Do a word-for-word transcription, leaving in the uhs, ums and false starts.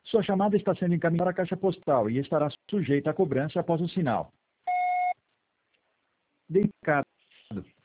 Sua chamada está sendo encaminhada para a caixa postal e estará sujeita a cobrança após o sinal. Delicado.